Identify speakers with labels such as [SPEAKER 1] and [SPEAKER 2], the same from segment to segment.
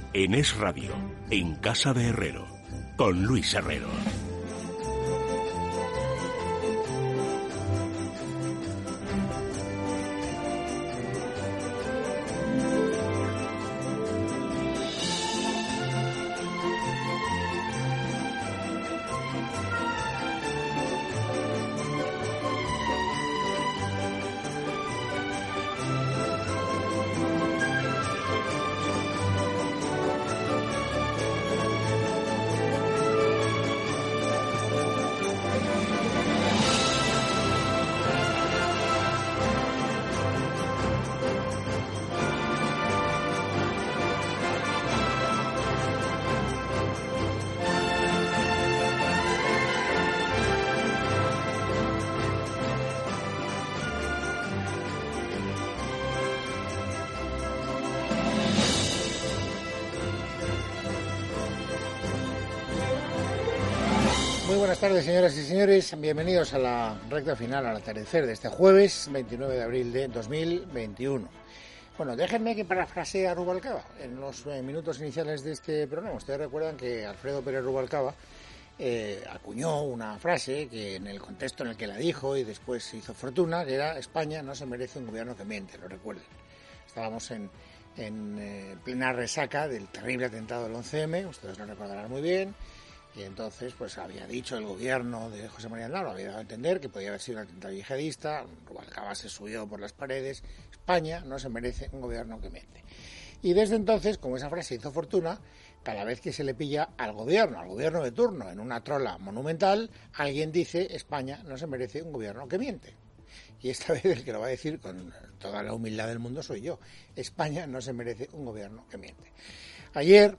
[SPEAKER 1] en Es Radio, en Casa de Herrero, con Luis Herrero.
[SPEAKER 2] Buenas tardes, señoras y señores. Bienvenidos a la recta final, al atardecer de este jueves 29 de abril de 2021. Bueno, déjenme que parafrasee a Rubalcaba en los minutos iniciales de este programa. Ustedes recuerdan que Alfredo Pérez Rubalcaba acuñó una frase que en el contexto en el que la dijo y después se hizo fortuna, que era: España no se merece un gobierno que miente, lo recuerden. Estábamos en plena resaca del terrible atentado del 11M, ustedes lo recordarán muy bien. Y entonces, pues había dicho el gobierno de José María Aznar, había dado a entender que podía haber sido un atentado yihadista. Rubalcaba se subió por las paredes. España no se merece un gobierno que miente. Y desde entonces, como esa frase hizo fortuna, cada vez que se le pilla al gobierno de turno, en una trola monumental, alguien dice: España no se merece un gobierno que miente. Y esta vez el que lo va a decir con toda la humildad del mundo soy yo. España no se merece un gobierno que miente. Ayer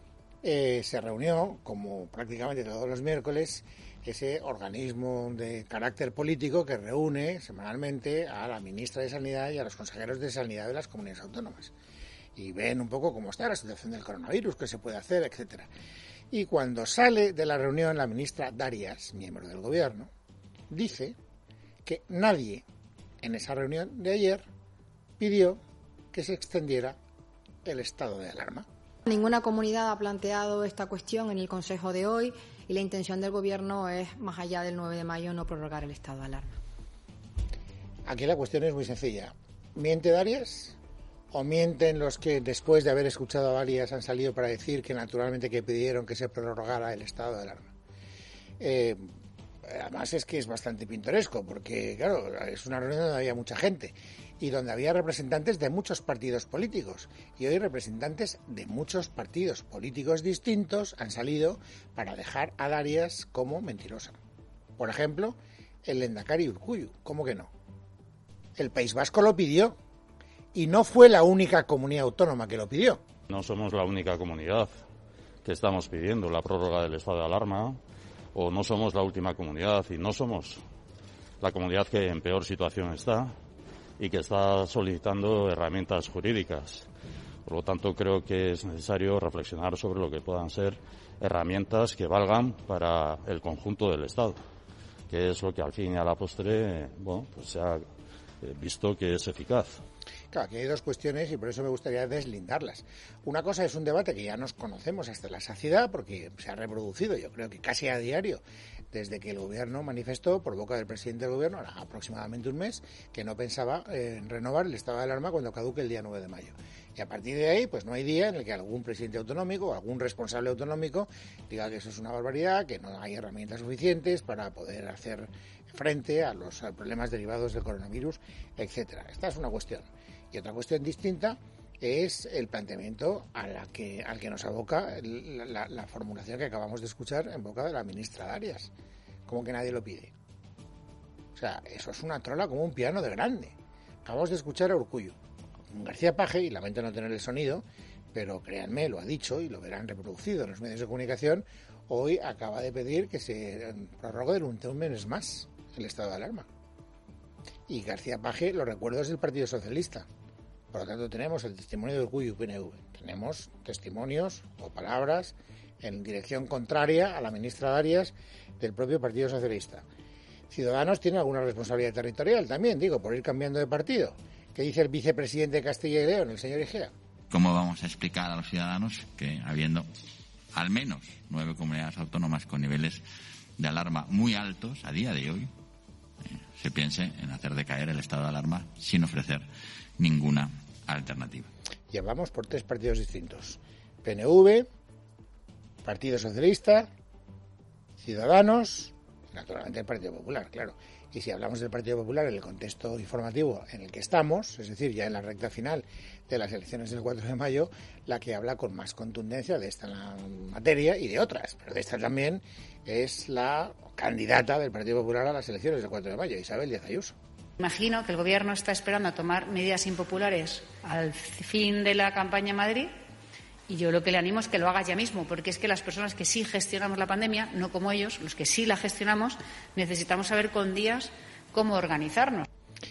[SPEAKER 2] se reunió, como prácticamente todos los miércoles, ese organismo de carácter político que reúne semanalmente a la ministra de Sanidad y a los consejeros de Sanidad de las comunidades autónomas. Y ven un poco cómo está la situación del coronavirus, qué se puede hacer, etcétera. Y cuando sale de la reunión, la ministra Darias, miembro del gobierno, dice que nadie en esa reunión de ayer pidió que se extendiera el estado de alarma.
[SPEAKER 3] Ninguna comunidad ha planteado esta cuestión en el Consejo de hoy y la intención del Gobierno es, más allá del 9 de mayo, no prorrogar el estado de alarma.
[SPEAKER 2] Aquí la cuestión es muy sencilla. ¿Miente Darias o mienten los que, después de haber escuchado a Darias, han salido para decir que naturalmente que pidieron que se prorrogara el estado de alarma? Además es que es bastante pintoresco porque, claro, es una reunión donde había mucha gente y donde había representantes de muchos partidos políticos. Y hoy representantes de muchos partidos políticos distintos han salido para dejar a Darias como mentirosa. Por ejemplo, el lehendakari Urkullu. ¿Cómo que no? El País Vasco lo pidió y no fue la única comunidad autónoma que lo pidió.
[SPEAKER 4] No somos la única comunidad que estamos pidiendo la prórroga del estado de alarma, o no somos la última comunidad y no somos la comunidad que en peor situación está y que está solicitando herramientas jurídicas. Por lo tanto, creo que es necesario reflexionar sobre lo que puedan ser herramientas que valgan para el conjunto del Estado, que es lo que al fin y a la postre, pues se ha visto que es eficaz.
[SPEAKER 2] Claro, aquí hay dos cuestiones y por eso me gustaría deslindarlas. Una cosa es un debate que ya nos conocemos hasta la saciedad, porque se ha reproducido, yo creo que casi a diario, desde que el gobierno manifestó, por boca del presidente del gobierno, aproximadamente un mes, que no pensaba renovar el estado de alarma cuando caduque el día 9 de mayo. Y a partir de ahí, pues no hay día en el que algún presidente autonómico o algún responsable autonómico diga que eso es una barbaridad, que no hay herramientas suficientes para poder hacer frente a los problemas derivados del coronavirus, etcétera. Esta es una cuestión. Y otra cuestión distinta es el planteamiento al que nos aboca la formulación que acabamos de escuchar en boca de la ministra Darias. Como que nadie lo pide. O sea, eso es una trola como un piano de grande. Acabamos de escuchar a Urkullu. García Paje, y lamento no tener el sonido, pero créanme, lo ha dicho y lo verán reproducido en los medios de comunicación, hoy acaba de pedir que se prorrogue durante un mes más el estado de alarma. Y García Paje, lo recuerdo, es del Partido Socialista. Por lo tanto, tenemos el testimonio de Urkullu PNV. Tenemos testimonios o palabras en dirección contraria a la ministra Darias del propio Partido Socialista. Ciudadanos tiene alguna responsabilidad territorial también, digo, por ir cambiando de partido. ¿Qué dice el vicepresidente de Castilla y León, el señor Igea?
[SPEAKER 5] ¿Cómo vamos a explicar a los ciudadanos que, habiendo al menos 9 comunidades autónomas con niveles de alarma muy altos a día de hoy, se piense en hacer decaer el estado de alarma sin ofrecer ninguna alternativa?
[SPEAKER 2] Ya vamos por 3 partidos distintos: PNV, Partido Socialista, Ciudadanos, naturalmente el Partido Popular, claro. Y si hablamos del Partido Popular en el contexto informativo en el que estamos, es decir, ya en la recta final de las elecciones del 4 de mayo, la que habla con más contundencia de esta materia y de otras, pero de esta también, es la candidata del Partido Popular a las elecciones del 4 de mayo, Isabel Díaz Ayuso.
[SPEAKER 6] Imagino que el Gobierno está esperando a tomar medidas impopulares al fin de la campaña en Madrid, y yo lo que le animo es que lo haga ya mismo, porque es que las personas que sí gestionamos la pandemia, no como ellos, los que sí la gestionamos, necesitamos saber con días cómo organizarnos.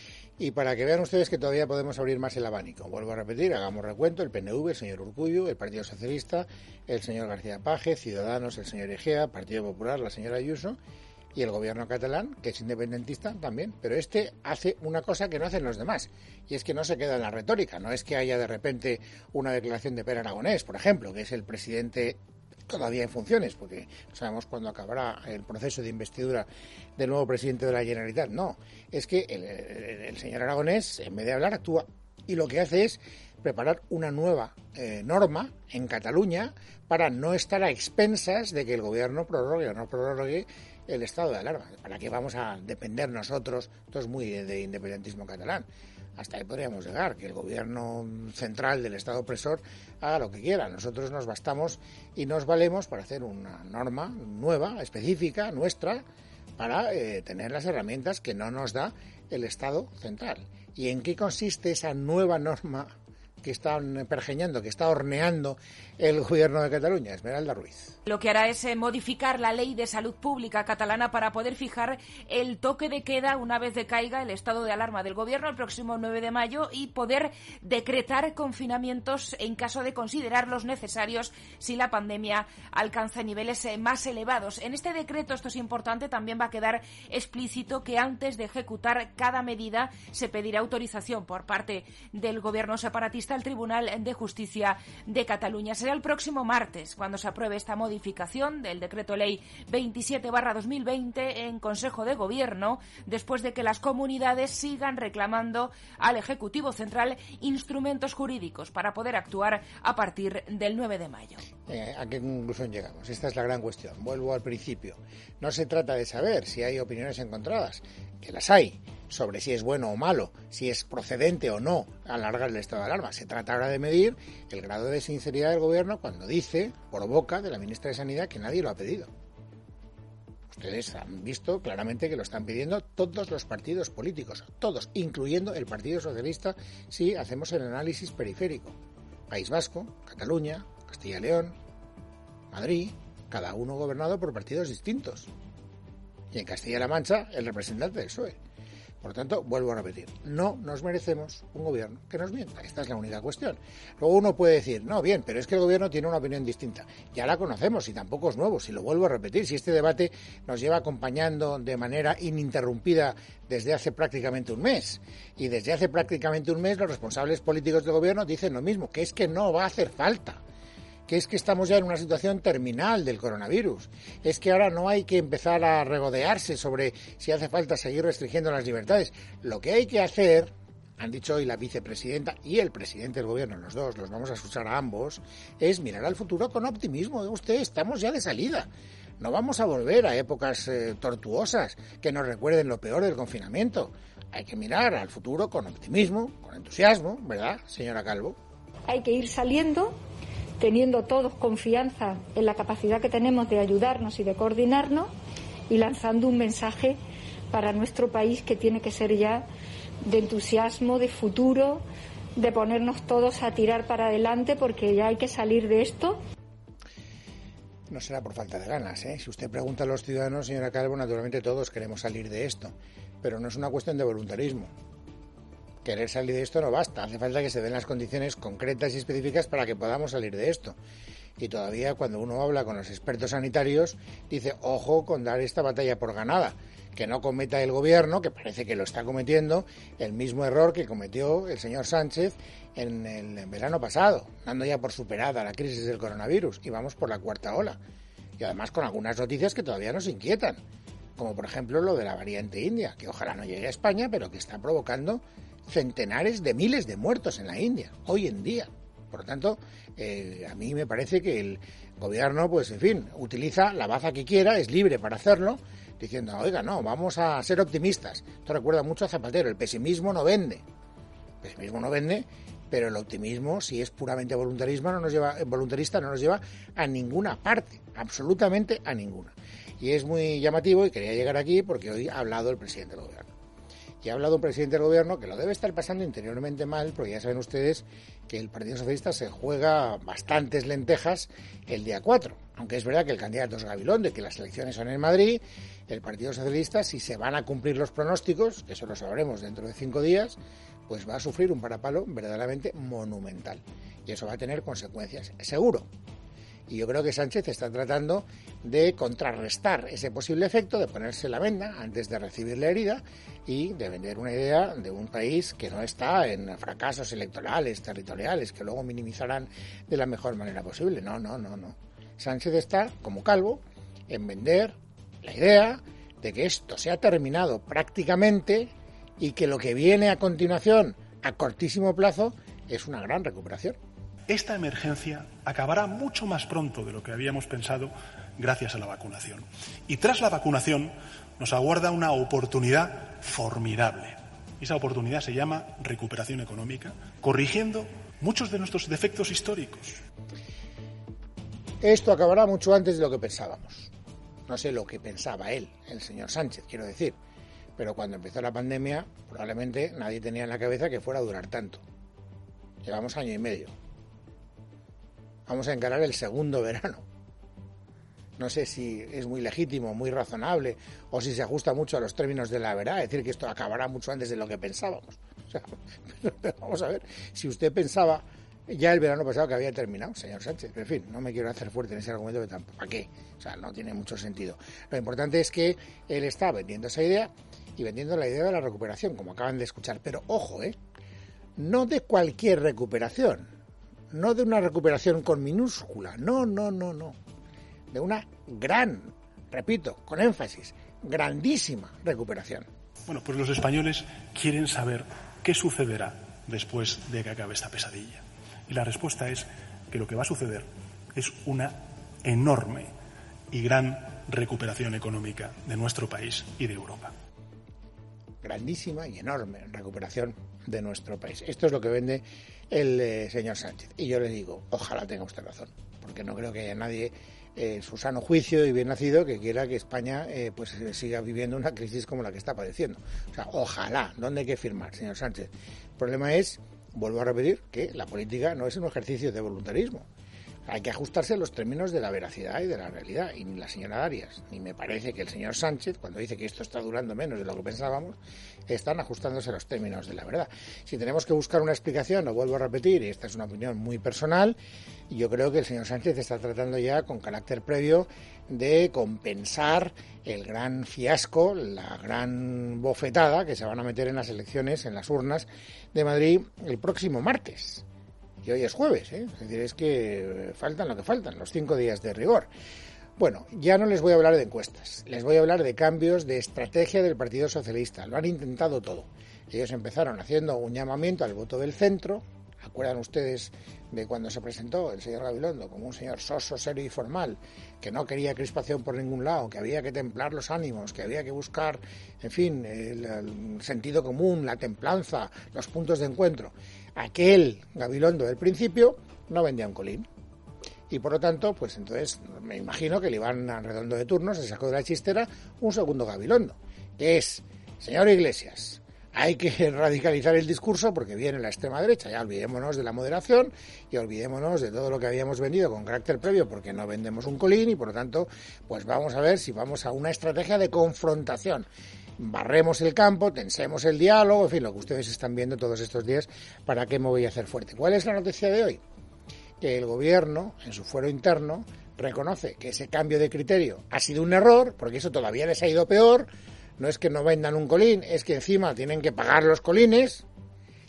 [SPEAKER 2] Y para que vean ustedes que todavía podemos abrir más el abanico, vuelvo a repetir, hagamos recuento: el PNV, el señor Urkullu, el Partido Socialista, el señor García Paje, Ciudadanos, el señor Egea, Partido Popular, la señora Ayuso, y el gobierno catalán, que es independentista también, pero este hace una cosa que no hacen los demás, y es que no se queda en la retórica. No es que haya de repente una declaración de Pere Aragonés, por ejemplo, que es el presidente todavía en funciones, porque no sabemos cuándo acabará el proceso de investidura del nuevo presidente de la Generalitat. No, es que el señor Aragonés, en vez de hablar, actúa, y lo que hace es preparar una nueva norma en Cataluña para no estar a expensas de que el gobierno prorrogue o no prorrogue el estado de alarma. ¿Para qué vamos a depender nosotros? Esto es muy de independentismo catalán. Hasta ahí podríamos llegar, que el gobierno central del estado opresor haga lo que quiera. Nosotros nos bastamos y nos valemos para hacer una norma nueva, específica, nuestra, para tener las herramientas que no nos da el estado central. ¿Y en qué consiste esa nueva norma que están pergeñando, que está horneando el gobierno de Cataluña? Esmeralda Ruiz.
[SPEAKER 7] Lo que hará es modificar la ley de salud pública catalana para poder fijar el toque de queda una vez decaiga el estado de alarma del gobierno el próximo 9 de mayo y poder decretar confinamientos en caso de considerarlos necesarios si la pandemia alcanza niveles más elevados. En este decreto, esto es importante, también va a quedar explícito que antes de ejecutar cada medida se pedirá autorización por parte del gobierno separatista al Tribunal de Justicia de Cataluña. Será el próximo martes cuando se apruebe esta modificación del Decreto Ley 27/2020 en Consejo de Gobierno, después de que las comunidades sigan reclamando al Ejecutivo Central instrumentos jurídicos para poder actuar a partir del 9 de mayo.
[SPEAKER 2] ¿A qué conclusión llegamos? Esta es la gran cuestión. Vuelvo al principio. No se trata de saber si hay opiniones encontradas, que las hay, sobre si es bueno o malo, si es procedente o no alargar el estado de alarma. Se trata ahora de medir el grado de sinceridad del gobierno cuando dice, por boca de la ministra de Sanidad, que nadie lo ha pedido. Ustedes han visto claramente que lo están pidiendo todos los partidos políticos, todos, incluyendo el Partido Socialista, si hacemos el análisis periférico. País Vasco, Cataluña, Castilla y León, Madrid, cada uno gobernado por partidos distintos. Y en Castilla-La Mancha, el representante del PSOE. Por lo tanto, vuelvo a repetir, no nos merecemos un gobierno que nos mienta. Esta es la única cuestión. Luego uno puede decir, no, bien, pero es que el gobierno tiene una opinión distinta. Ya la conocemos y tampoco es nuevo, si lo vuelvo a repetir, si este debate nos lleva acompañando de manera ininterrumpida desde hace prácticamente un mes. Y desde hace prácticamente un mes los responsables políticos del gobierno dicen lo mismo, que es que no va a hacer falta. Que es que estamos ya en una situación terminal del coronavirus, es que ahora no hay que empezar a regodearse sobre si hace falta seguir restringiendo las libertades. Lo que hay que hacer, han dicho hoy la vicepresidenta y el presidente del gobierno, los dos, los vamos a escuchar a ambos, es mirar al futuro con optimismo. Estamos ya de salida. No vamos a volver a épocas tortuosas que nos recuerden lo peor del confinamiento. Hay que mirar al futuro con optimismo, con entusiasmo, ¿verdad, señora Calvo?
[SPEAKER 8] Hay que ir saliendo teniendo todos confianza en la capacidad que tenemos de ayudarnos y de coordinarnos y lanzando un mensaje para nuestro país que tiene que ser ya de entusiasmo, de futuro, de ponernos todos a tirar para adelante porque ya hay que salir de esto.
[SPEAKER 2] No será por falta de ganas, ¿eh? Si usted pregunta a los ciudadanos, señora Calvo, naturalmente todos queremos salir de esto, pero no es una cuestión de voluntarismo. Querer salir de esto no basta, hace falta que se den las condiciones concretas y específicas para que podamos salir de esto. Y todavía cuando uno habla con los expertos sanitarios, dice, ojo con dar esta batalla por ganada, que no cometa el gobierno, que parece que lo está cometiendo, el mismo error que cometió el señor Sánchez en el verano pasado, dando ya por superada la crisis del coronavirus, y vamos por la cuarta ola. Y además con algunas noticias que todavía nos inquietan, como por ejemplo lo de la variante india, que ojalá no llegue a España, pero que está provocando centenares de miles de muertos en la India, hoy en día. Por lo tanto, a mí me parece que el gobierno, pues en fin, utiliza la baza que quiera, es libre para hacerlo, diciendo, oiga, no, vamos a ser optimistas. Esto recuerda mucho a Zapatero, el pesimismo no vende. El pesimismo no vende, pero el optimismo, si es puramente voluntarista, no nos lleva a ninguna parte, absolutamente a ninguna. Y es muy llamativo, y quería llegar aquí porque hoy ha hablado el presidente del gobierno. Y ha hablado un presidente del gobierno que lo debe estar pasando interiormente mal, porque ya saben ustedes que el Partido Socialista se juega bastantes lentejas el día 4. Aunque es verdad que el candidato es Gabilondo y que las elecciones son en Madrid, el Partido Socialista, si se van a cumplir los pronósticos, que eso lo sabremos dentro de 5 días, pues va a sufrir un parapalo verdaderamente monumental. Y eso va a tener consecuencias, seguro. Y yo creo que Sánchez está tratando de contrarrestar ese posible efecto, de ponerse la venda antes de recibir la herida y de vender una idea de un país que no está en fracasos electorales, territoriales, que luego minimizarán de la mejor manera posible. No. Sánchez está, como Calvo, en vender la idea de que esto se ha terminado prácticamente y que lo que viene a continuación, a cortísimo plazo, es una gran recuperación.
[SPEAKER 9] Esta emergencia acabará mucho más pronto de lo que habíamos pensado gracias a la vacunación. Y tras la vacunación nos aguarda una oportunidad formidable. Esa oportunidad se llama recuperación económica, corrigiendo muchos de nuestros defectos históricos.
[SPEAKER 2] Esto acabará mucho antes de lo que pensábamos. No sé lo que pensaba él, el señor Sánchez, quiero decir. Pero cuando empezó la pandemia, probablemente nadie tenía en la cabeza que fuera a durar tanto. Llevamos 1 año y medio. Vamos a encarar el segundo verano. No sé si es muy legítimo, muy razonable, o si se ajusta mucho a los términos de la verdad, es decir, que esto acabará mucho antes de lo que pensábamos. O sea, pero vamos a ver, si usted pensaba ya el verano pasado que había terminado, señor Sánchez, pero en fin, no me quiero hacer fuerte en ese argumento, que tampoco, ¿para qué? O sea, no tiene mucho sentido. Lo importante es que él está vendiendo esa idea y vendiendo la idea de la recuperación, como acaban de escuchar. Pero ojo, no de cualquier recuperación. No de una recuperación con minúscula, no. De una gran, repito, con énfasis, grandísima recuperación.
[SPEAKER 9] Bueno, pues los españoles quieren saber qué sucederá después de que acabe esta pesadilla. Y la respuesta es que lo que va a suceder es una enorme y gran recuperación económica de nuestro país y de Europa.
[SPEAKER 2] Grandísima y enorme recuperación de nuestro país. Esto es lo que vende el señor Sánchez. Y yo le digo, ojalá tenga usted razón, porque no creo que haya nadie en su sano juicio y bien nacido que quiera que España pues siga viviendo una crisis como la que está padeciendo. O sea, ojalá. ¿Dónde hay que firmar, señor Sánchez? El problema es, vuelvo a repetir, que la política no es un ejercicio de voluntarismo. Hay que ajustarse a los términos de la veracidad y de la realidad. Y ni la señora Darias, ni me parece que el señor Sánchez, cuando dice que esto está durando menos de lo que pensábamos, están ajustándose a los términos de la verdad. Si tenemos que buscar una explicación, lo vuelvo a repetir, y esta es una opinión muy personal, yo creo que el señor Sánchez está tratando ya con carácter previo de compensar el gran fiasco, la gran bofetada que se van a meter en las elecciones, en las urnas de Madrid el próximo martes. Y hoy es jueves, Es decir, es que faltan lo que faltan, los 5 días de rigor. Bueno, ya no les voy a hablar de encuestas, les voy a hablar de cambios de estrategia del Partido Socialista. Lo han intentado todo. Ellos empezaron haciendo un llamamiento al voto del centro. ¿Acuerdan ustedes de cuando se presentó el señor Gabilondo como un señor soso, serio y formal, que no quería crispación por ningún lado, que había que templar los ánimos, que había que buscar, en fin, el sentido común, la templanza, los puntos de encuentro? Aquel Gabilondo del principio no vendía un colín. Y por lo tanto, pues entonces me imagino que le iban a Redondo de turno, se sacó de la chistera un segundo Gabilondo, que es, señor Iglesias, hay que radicalizar el discurso porque viene la extrema derecha, ya olvidémonos de la moderación y olvidémonos de todo lo que habíamos vendido con carácter previo porque no vendemos un colín y por lo tanto, pues vamos a ver si vamos a una estrategia de confrontación. Barremos el campo, tensemos el diálogo, en fin, lo que ustedes están viendo todos estos días, ¿para qué me voy a hacer fuerte? ¿Cuál es la noticia de hoy? Que el gobierno, en su fuero interno, reconoce que ese cambio de criterio ha sido un error, porque eso todavía les ha ido peor. No es que no vendan un colín, es que encima tienen que pagar los colines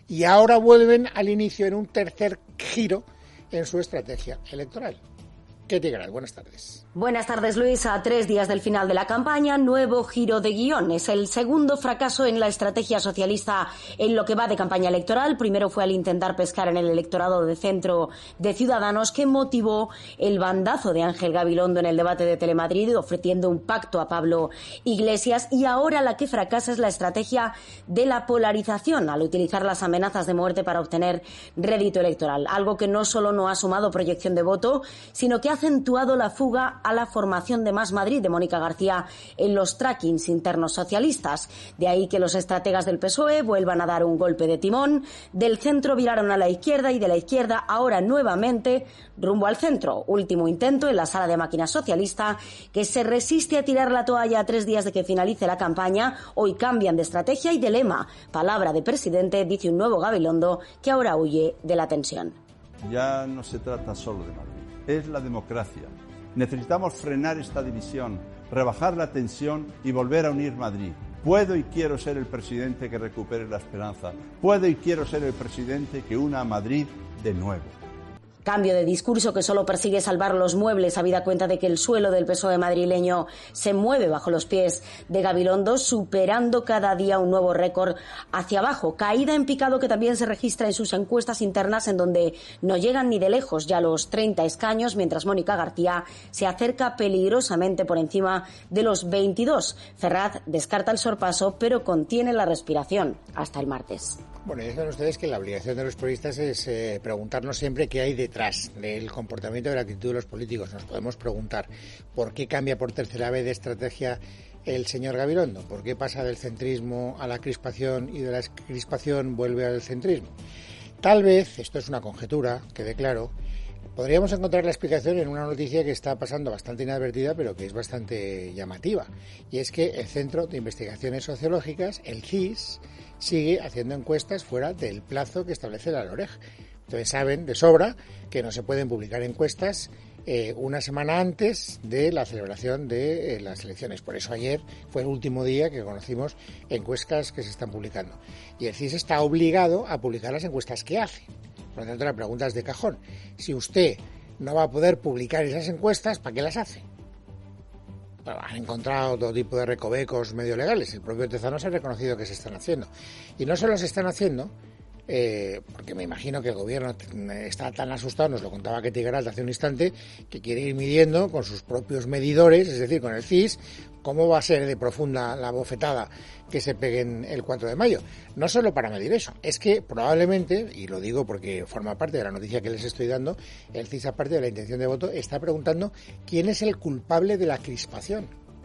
[SPEAKER 2] y ahora vuelven al inicio en un tercer giro en su estrategia electoral. Ketty Garat, buenas tardes.
[SPEAKER 10] Buenas tardes, Luis. A 3 días del final de la campaña, nuevo giro de guión. Es el segundo fracaso en la estrategia socialista en lo que va de campaña electoral. Primero fue al intentar pescar en el electorado de centro de Ciudadanos, que motivó el bandazo de Ángel Gabilondo en el debate de Telemadrid, ofreciendo un pacto a Pablo Iglesias. Y ahora la que fracasa es la estrategia de la polarización, al utilizar las amenazas de muerte para obtener rédito electoral. Algo que no solo no ha sumado proyección de voto, sino que ha acentuado la fuga a la formación de Más Madrid de Mónica García en los trackings internos socialistas. De ahí que los estrategas del PSOE vuelvan a dar un golpe de timón. Del centro viraron a la izquierda y de la izquierda ahora nuevamente rumbo al centro. Último intento en la sala de máquinas socialista, que se resiste a tirar la toalla a 3 días de que finalice la campaña. Hoy cambian de estrategia y de lema. Palabra de presidente, dice un nuevo Gabilondo, que ahora huye de la tensión.
[SPEAKER 11] Ya no se trata solo de Madrid. Es la democracia. Necesitamos frenar esta división, rebajar la tensión y volver a unir Madrid. Puedo y quiero ser el presidente que recupere la esperanza. Puedo y quiero ser el presidente que una a Madrid de nuevo.
[SPEAKER 10] Cambio de discurso que solo persigue salvar los muebles, habida cuenta de que el suelo del PSOE madrileño se mueve bajo los pies de Gabilondo, superando cada día un nuevo récord hacia abajo. Caída en picado que también se registra en sus encuestas internas, en donde no llegan ni de lejos ya los 30 escaños, mientras Mónica García se acerca peligrosamente por encima de los 22. Ferraz descarta el sorpaso, pero contiene la respiración hasta el martes.
[SPEAKER 2] Bueno, ya saben ustedes que la obligación de los periodistas es preguntarnos siempre qué hay detrás del comportamiento y de la actitud de los políticos. Nos podemos preguntar por qué cambia por tercera vez de estrategia el señor Gabilondo, por qué pasa del centrismo a la crispación y de la crispación vuelve al centrismo. Tal vez, esto es una conjetura, quede claro, podríamos encontrar la explicación en una noticia que está pasando bastante inadvertida, pero que es bastante llamativa, y es que el Centro de Investigaciones Sociológicas, el CIS, sigue haciendo encuestas fuera del plazo que establece la LOREG. Entonces saben de sobra que no se pueden publicar encuestas una semana antes de la celebración de las elecciones. Por eso ayer fue el último día que conocimos encuestas que se están publicando. Y el CIS está obligado a publicar las encuestas que hace. Por lo tanto, la pregunta es de cajón. Si usted no va a poder publicar esas encuestas, ¿para qué las hace? Bueno, han encontrado todo tipo de recovecos medio legales. El propio Tezanos ha reconocido que se están haciendo. Y no solo se están haciendo, porque me imagino que el gobierno está tan asustado, nos lo contaba Ketty Garat hace un instante, que quiere ir midiendo con sus propios medidores, es decir, con el CIS, cómo va a ser de profunda la bofetada que se peguen el 4 de mayo. No solo para medir eso, es que probablemente, y lo digo porque forma parte de la noticia que les estoy dando, el CIS, aparte de la intención de voto, está preguntando quién es el culpable de la crispación.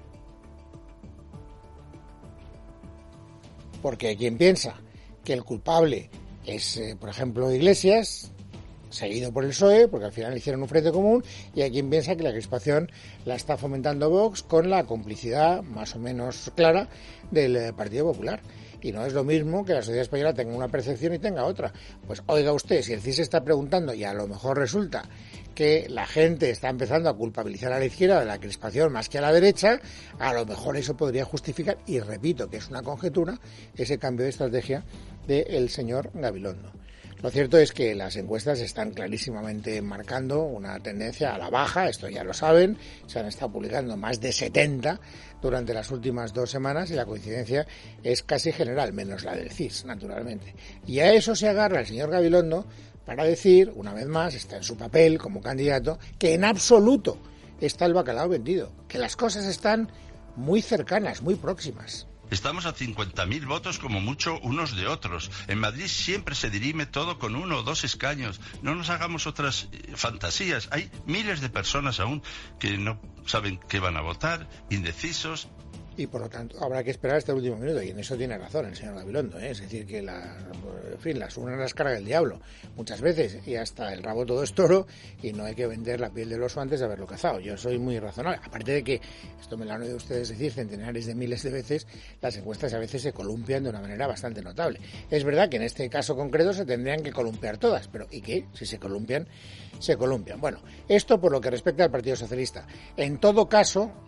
[SPEAKER 2] Porque hay quien piensa que el culpable es, por ejemplo, Iglesias, seguido por el PSOE, porque al final hicieron un frente común, y hay quien piensa que la crispación la está fomentando Vox con la complicidad más o menos clara del Partido Popular. Y no es lo mismo que la sociedad española tenga una percepción y tenga otra. Pues oiga usted, si el CIS está preguntando y a lo mejor resulta que la gente está empezando a culpabilizar a la izquierda de la crispación más que a la derecha, a lo mejor eso podría justificar, y repito que es una conjetura, ese cambio de estrategia del señor Gabilondo. Lo cierto es que las encuestas están clarísimamente marcando una tendencia a la baja, esto ya lo saben, se han estado publicando más de 70 durante las últimas 2 semanas y la coincidencia es casi general, menos la del CIS, naturalmente. Y a eso se agarra el señor Gabilondo para decir, una vez más, está en su papel como candidato, que en absoluto está el bacalao vendido, que las cosas están muy cercanas, muy próximas.
[SPEAKER 12] Estamos a 50.000 votos como mucho unos de otros. En Madrid siempre se dirime todo con 1 o 2 escaños. No nos hagamos otras fantasías. Hay miles de personas aún que no saben qué van a votar, indecisos.
[SPEAKER 2] Y por lo tanto habrá que esperar hasta el último minuto, y en eso tiene razón el señor Gabilondo, ¿eh? Es decir, que las unas las carga el diablo muchas veces, y hasta el rabo todo es toro, y no hay que vender la piel del oso antes de haberlo cazado. Yo soy muy razonable, aparte de que, esto me lo han oído ustedes decir centenares de miles de veces, las encuestas a veces se columpian de una manera bastante notable. Es verdad que en este caso concreto se tendrían que columpiar todas, pero ¿y qué? Si se columpian, se columpian. Bueno, esto por lo que respecta al Partido Socialista. En todo caso,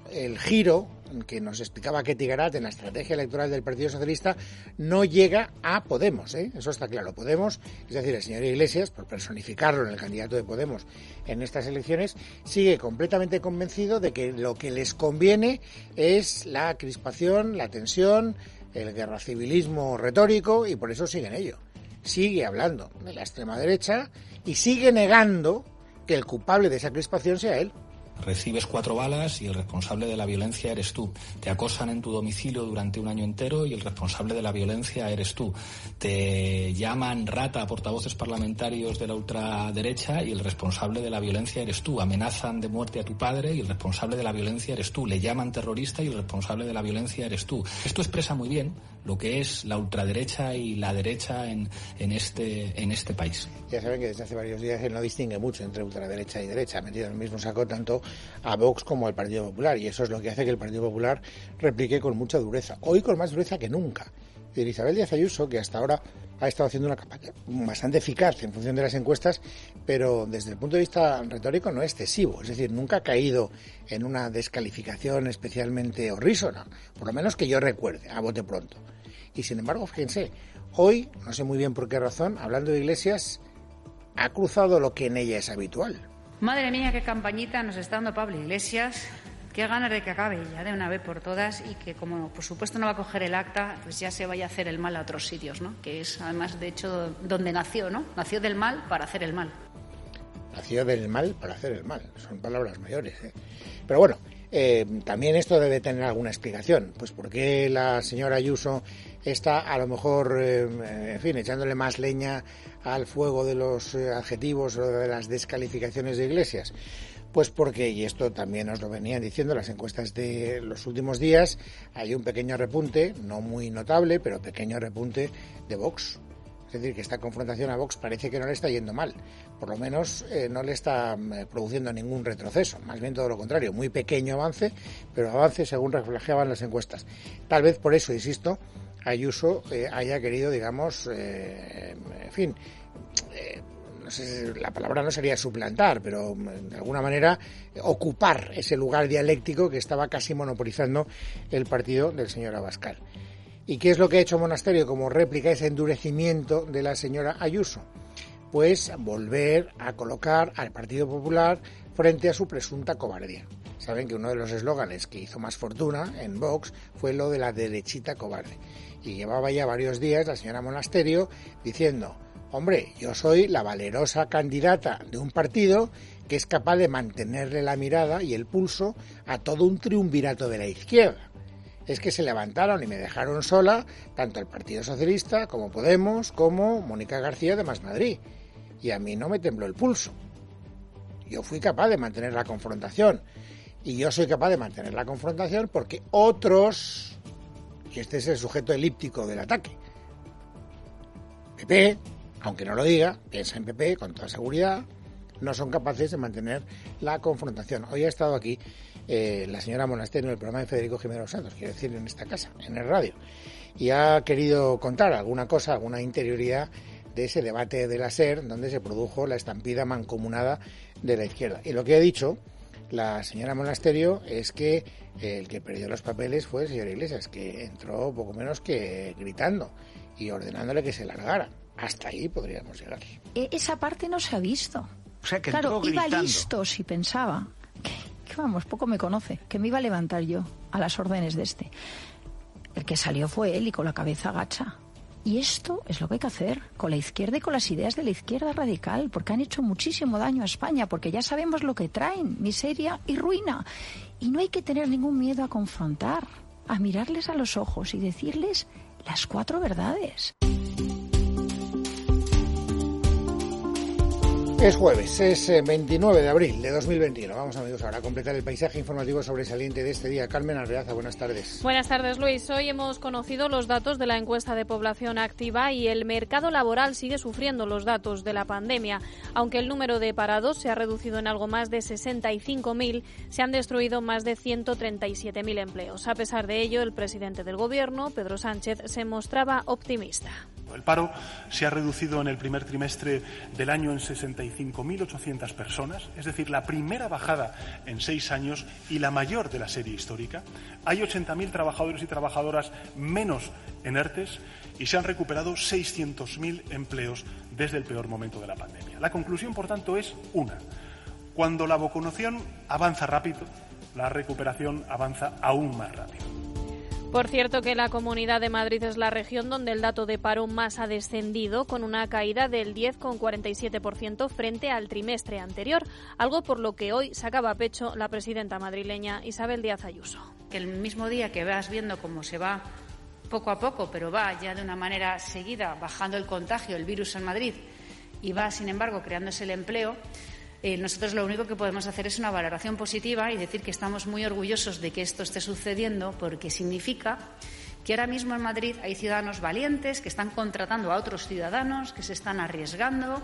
[SPEAKER 2] el giro que nos explicaba Ketty Garat en la estrategia electoral del Partido Socialista no llega a Podemos, eso está claro. Podemos, es decir, el señor Iglesias, por personificarlo en el candidato de Podemos en estas elecciones, sigue completamente convencido de que lo que les conviene es la crispación, la tensión, el guerracivilismo retórico, y por eso sigue en ello. Sigue hablando de la extrema derecha y sigue negando que el culpable de esa crispación sea él.
[SPEAKER 13] Recibes 4 balas y el responsable de la violencia eres tú. Te acosan en tu domicilio durante un año entero y el responsable de la violencia eres tú. Te llaman rata a portavoces parlamentarios de la ultraderecha y el responsable de la violencia eres tú. Amenazan de muerte a tu padre y el responsable de la violencia eres tú. Le llaman terrorista y el responsable de la violencia eres tú. Esto expresa muy bien lo que es la ultraderecha y la derecha en este país.
[SPEAKER 2] Ya saben que desde hace varios días él no distingue mucho entre ultraderecha y derecha, ha metido en el mismo saco tanto a Vox como al Partido Popular, y eso es lo que hace que el Partido Popular replique con mucha dureza, hoy con más dureza que nunca. Isabel Díaz Ayuso, que hasta ahora ha estado haciendo una campaña bastante eficaz en función de las encuestas, pero desde el punto de vista retórico no excesivo, es decir, nunca ha caído en una descalificación especialmente horrísona, por lo menos que yo recuerde, a bote pronto. Y sin embargo, fíjense, hoy, no sé muy bien por qué razón, hablando de Iglesias, ha cruzado lo que en ella es habitual.
[SPEAKER 6] Madre mía, qué campañita nos está dando Pablo Iglesias. Qué ganas de que acabe ya de una vez por todas y que, como por supuesto no va a coger el acta, pues ya se vaya a hacer el mal a otros sitios, ¿no? Que es además, de hecho, donde nació, ¿no? Nació del mal para hacer el mal.
[SPEAKER 2] Nació del mal para hacer el mal. Son palabras mayores, ¿eh? Pero bueno, también esto debe tener alguna explicación. Pues por qué la señora Ayuso está a lo mejor, en fin, echándole más leña al fuego de los adjetivos o de las descalificaciones de Iglesias. Pues porque, y esto también nos lo venían diciendo las encuestas de los últimos días, hay un pequeño repunte, no muy notable, pero pequeño repunte de Vox. Es decir, que esta confrontación a Vox parece que no le está yendo mal. Por lo menos no le está produciendo ningún retroceso. Más bien todo lo contrario, muy pequeño avance, pero avance según reflejaban las encuestas. Tal vez por eso, insisto, Ayuso haya querido, digamos, en fin... no sé, la palabra no sería suplantar, pero de alguna manera ocupar ese lugar dialéctico que estaba casi monopolizando el partido del señor Abascal. ¿Y qué es lo que ha hecho Monasterio como réplica a ese endurecimiento de la señora Ayuso? Pues volver a colocar al Partido Popular frente a su presunta cobardía. Saben que uno de los eslóganes que hizo más fortuna en Vox fue lo de la derechita cobarde. Y llevaba ya varios días la señora Monasterio diciendo: hombre, yo soy la valerosa candidata de un partido que es capaz de mantenerle la mirada y el pulso a todo un triunvirato de la izquierda. Es que se levantaron y me dejaron sola tanto el Partido Socialista como Podemos como Mónica García de Más Madrid. Y a mí no me tembló el pulso. Yo fui capaz de mantener la confrontación. Y yo soy capaz de mantener la confrontación porque otros, y este es el sujeto elíptico del ataque, PP, aunque no lo diga, piensa en PP con toda seguridad, no son capaces de mantener la confrontación. Hoy ha estado aquí la señora Monasterio en el programa de Federico Jiménez Santos, quiero decir, en esta casa, en el radio, y ha querido contar alguna cosa, alguna interioridad de ese debate de la SER, donde se produjo la estampida mancomunada de la izquierda. Y lo que ha dicho la señora Monasterio es que el que perdió los papeles fue el señor Iglesias, que entró poco menos que gritando y ordenándole que se largara. Hasta ahí podríamos llegar.
[SPEAKER 14] Esa parte no se ha visto.
[SPEAKER 2] O sea, que
[SPEAKER 14] claro,
[SPEAKER 2] entró
[SPEAKER 14] iba
[SPEAKER 2] gritando.
[SPEAKER 14] listo si pensaba que vamos, poco me conoce, que me iba a levantar yo a las órdenes de este. El que salió fue él y con la cabeza agacha. Y esto es lo que hay que hacer con la izquierda y con las ideas de la izquierda radical, porque han hecho muchísimo daño a España, porque ya sabemos lo que traen, miseria y ruina. Y no hay que tener ningún miedo a confrontar, a mirarles a los ojos y decirles las 4 verdades.
[SPEAKER 2] Es jueves, es 29 de abril de 2021. Vamos, amigos, ahora a completar el paisaje informativo sobresaliente de este día. Carmen Arreaza, buenas tardes.
[SPEAKER 15] Buenas tardes, Luis. Hoy hemos conocido los datos de la encuesta de población activa y el mercado laboral sigue sufriendo los datos de la pandemia. Aunque el número de parados se ha reducido en algo más de 65.000, se han destruido más de 137.000 empleos. A pesar de ello, el presidente del Gobierno, Pedro Sánchez, se mostraba optimista.
[SPEAKER 9] El paro se ha reducido en el primer trimestre del año en 65.800 personas, es decir, la primera bajada en 6 años y la mayor de la serie histórica. Hay 80.000 trabajadores y trabajadoras menos en ERTES y se han recuperado 600.000 empleos desde el peor momento de la pandemia. La conclusión, por tanto, es una. Cuando la vacunación avanza rápido, la recuperación avanza aún más rápido.
[SPEAKER 15] Por cierto que la Comunidad de Madrid es la región donde el dato de paro más ha descendido, con una caída del 10,47% frente al trimestre anterior, algo por lo que hoy sacaba pecho la presidenta madrileña Isabel Díaz Ayuso.
[SPEAKER 6] El mismo día que vas viendo cómo se va poco a poco, pero va ya de una manera seguida bajando el contagio, el virus en Madrid, y va, sin embargo, creándose el empleo, nosotros lo único que podemos hacer es una valoración positiva y decir que estamos muy orgullosos de que esto esté sucediendo, porque significa que ahora mismo en Madrid hay ciudadanos valientes que están contratando a otros ciudadanos, que se están arriesgando,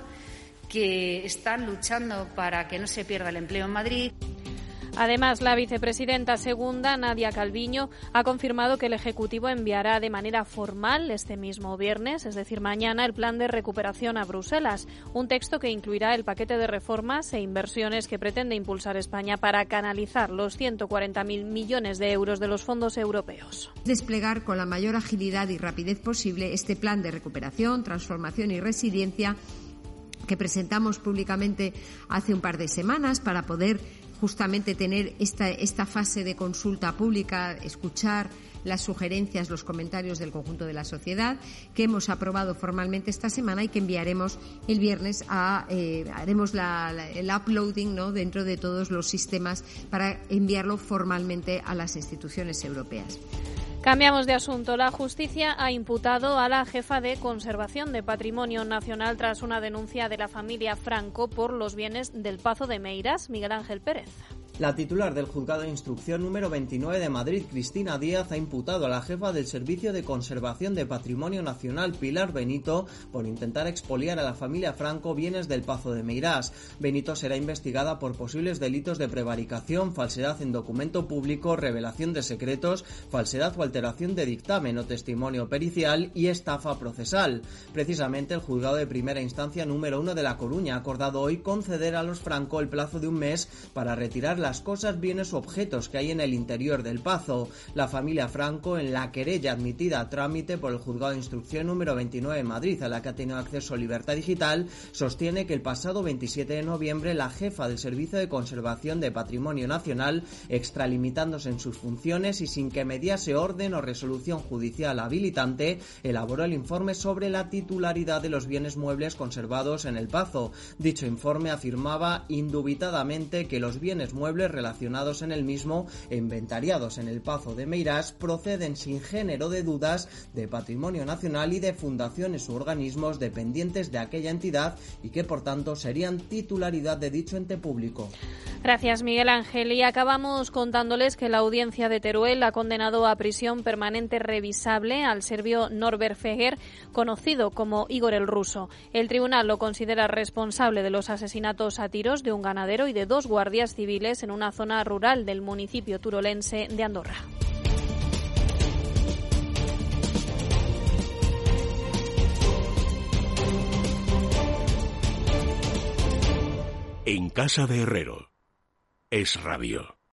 [SPEAKER 6] que están luchando para que no se pierda el empleo en Madrid.
[SPEAKER 15] Además, la vicepresidenta segunda, Nadia Calviño, ha confirmado que el Ejecutivo enviará de manera formal este mismo viernes, es decir, mañana, el plan de recuperación a Bruselas, un texto que incluirá el paquete de reformas e inversiones que pretende impulsar España para canalizar los 140.000 millones de euros de los fondos europeos.
[SPEAKER 16] Desplegar con la mayor agilidad y rapidez posible este plan de recuperación, transformación y resiliencia que presentamos públicamente hace un par de semanas para poder justamente tener esta fase de consulta pública, escuchar las sugerencias, los comentarios del conjunto de la sociedad, que hemos aprobado formalmente esta semana y que enviaremos el viernes haremos el uploading, ¿no?, dentro de todos los sistemas para enviarlo formalmente a las instituciones europeas.
[SPEAKER 15] Cambiamos de asunto. La justicia ha imputado a la jefa de Conservación de Patrimonio Nacional tras una denuncia de la familia Franco por los bienes del Pazo de Meirás. Miguel Ángel Pérez.
[SPEAKER 17] La titular del Juzgado de Instrucción número 29 de Madrid, Cristina Díaz, ha imputado a la jefa del Servicio de Conservación de Patrimonio Nacional, Pilar Benito, por intentar expoliar a la familia Franco bienes del Pazo de Meirás. Benito será investigada por posibles delitos de prevaricación, falsedad en documento público, revelación de secretos, falsedad o alteración de dictamen o testimonio pericial y estafa procesal. Precisamente, el Juzgado de Primera Instancia número 1 de La Coruña ha acordado hoy conceder a los Franco el plazo de un mes para retirar las cosas, bienes o objetos que hay en el interior del Pazo. La familia Franco, en la querella admitida a trámite por el Juzgado de Instrucción número 29 de Madrid, a la que ha tenido acceso Libertad Digital, sostiene que el pasado 27 de noviembre la jefa del Servicio de Conservación de Patrimonio Nacional, extralimitándose en sus funciones y sin que mediase orden o resolución judicial habilitante, elaboró el informe sobre la titularidad de los bienes muebles conservados en el Pazo. Dicho informe afirmaba indubitadamente que los bienes muebles relacionados en el mismo e inventariados en el Pazo de Meirás proceden sin género de dudas de patrimonio nacional y de fundaciones u organismos dependientes de aquella entidad y que por tanto serían titularidad de dicho ente público.
[SPEAKER 15] Gracias, Miguel Ángel. Y acabamos contándoles que la audiencia de Teruel ha condenado a prisión permanente revisable al serbio Norbert Feher, conocido como Igor el Ruso. El tribunal lo considera responsable de los asesinatos a tiros de un ganadero y de 2 guardias civiles en una zona rural del municipio turolense de Andorra.
[SPEAKER 1] En casa de Herrero. Es Radio.